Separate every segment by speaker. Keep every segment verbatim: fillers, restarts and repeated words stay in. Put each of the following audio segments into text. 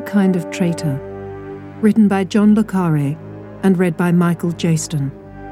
Speaker 1: Kind of Traitor, written by John le Carré and read by Michael Jaston.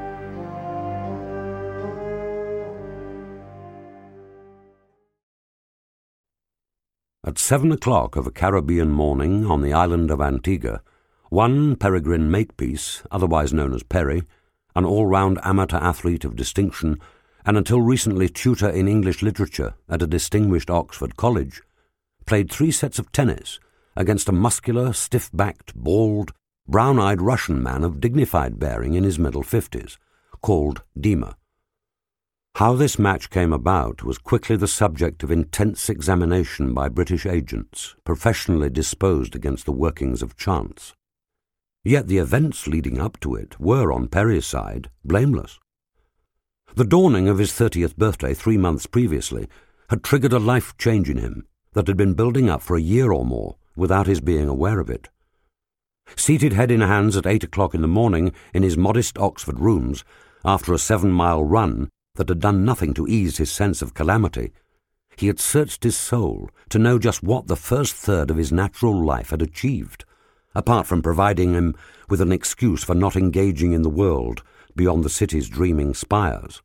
Speaker 2: At seven o'clock of a Caribbean morning on the island of Antigua, one Peregrine Makepeace, otherwise known as Perry, an all-round amateur athlete of distinction and until recently tutor in English literature at a distinguished Oxford college, played three sets of tennis against a muscular, stiff-backed, bald, brown-eyed Russian man of dignified bearing in his middle fifties, called Dima. How this match came about was quickly the subject of intense examination by British agents, professionally disposed against the workings of chance. Yet the events leading up to it were, on Perry's side, blameless. The dawning of his thirtieth birthday three months previously had triggered a life change in him that had been building up for a year or more without his being aware of it. Seated head in hands at eight o'clock in the morning in his modest Oxford rooms, after a seven-mile run that had done nothing to ease his sense of calamity, he had searched his soul to know just what the first third of his natural life had achieved, apart from providing him with an excuse for not engaging in the world beyond the city's dreaming spires.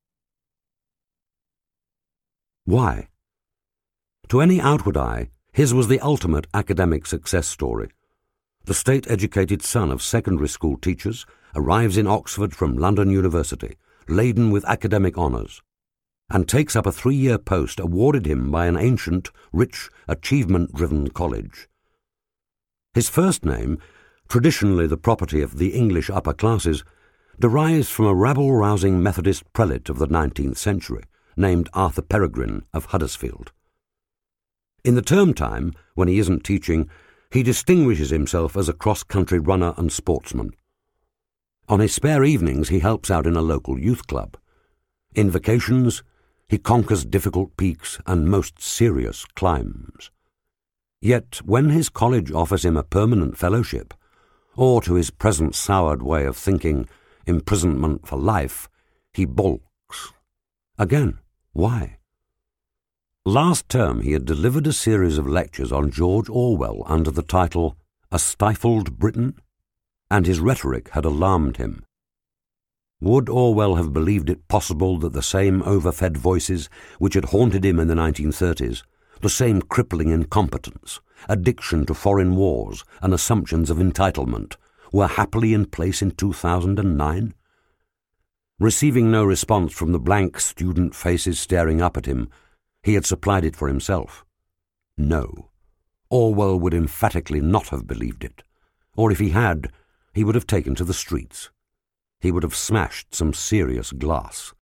Speaker 2: Why? To any outward eye, his was the ultimate academic success story. The state-educated son of secondary school teachers arrives in Oxford from London University, laden with academic honours, and takes up a three-year post awarded him by an ancient, rich, achievement-driven college. His first name, traditionally the property of the English upper classes, derives from a rabble-rousing Methodist prelate of the nineteenth century, named Arthur Peregrine of Huddersfield. In the term time, when he isn't teaching, he distinguishes himself as a cross-country runner and sportsman. On his spare evenings he helps out in a local youth club. In vacations, he conquers difficult peaks and most serious climbs. Yet when his college offers him a permanent fellowship, or to his present soured way of thinking, imprisonment for life, he balks. Again, why? Last term he had delivered a series of lectures on George Orwell under the title A Stifled Britain, and his rhetoric had alarmed him. Would Orwell have believed it possible that the same overfed voices which had haunted him in the nineteen thirties, the same crippling incompetence, addiction to foreign wars and assumptions of entitlement, were happily in place in two thousand nine? Receiving no response from the blank student faces staring up at him, he had supplied it for himself. No, Orwell would emphatically not have believed it, or if he had, he would have taken to the streets. He would have smashed some serious glass.